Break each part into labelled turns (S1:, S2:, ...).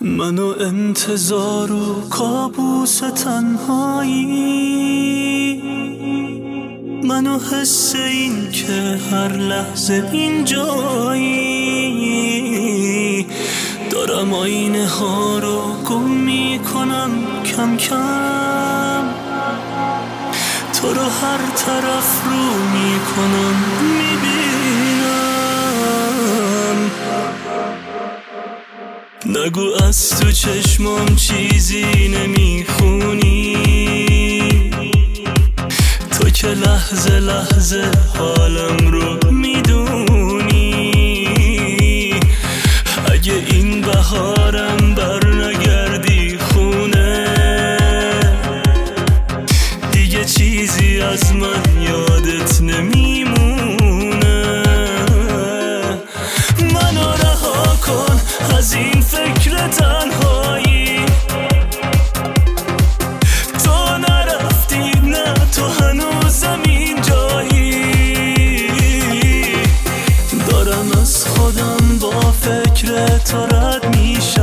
S1: منو انتظار و کابوس تنهایی، منو حس این که هر لحظه اینجایی، دارم آینه ها رو گم میکنم کم کم، تو رو هر طرف رو میکنم میبینم. نگو از تو چشمام چیزی نمیخونی، تو که لحظه لحظه حالم رو میدونی. اگه این بهارم بر نگردی خونه، دیگه چیزی از من یادت نمیمونه. منو رها کن از این فکر تنهایی، تو نرفتی نه تو هنوزم اینجایی. دارم از خودم با فکر تو رد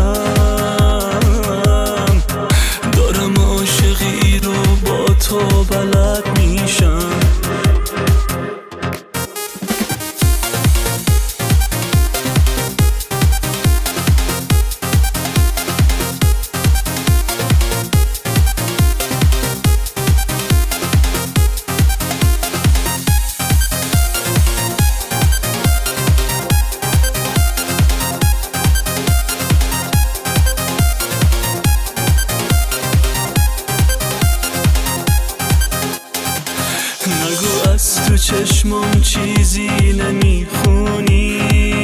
S1: میشم، دارم عاشقی رو با تو بلد میشم. نگو از تو چشمام چیزی نمیخونی،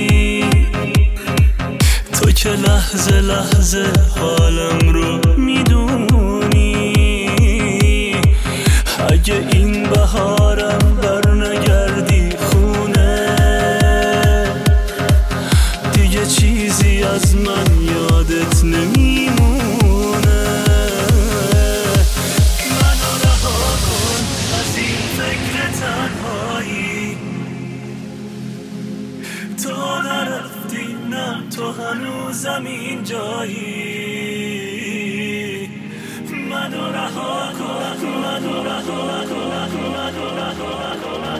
S1: تو که لحظه لحظه حالم رو میدونی. اگه این بهارم بر نگردی خونه، دیگه چیزی از من یادت نمیمونه. تنهایی، تو نرفتی نه تو هنوزم اینجایی. منو رها کن، منو رها کن.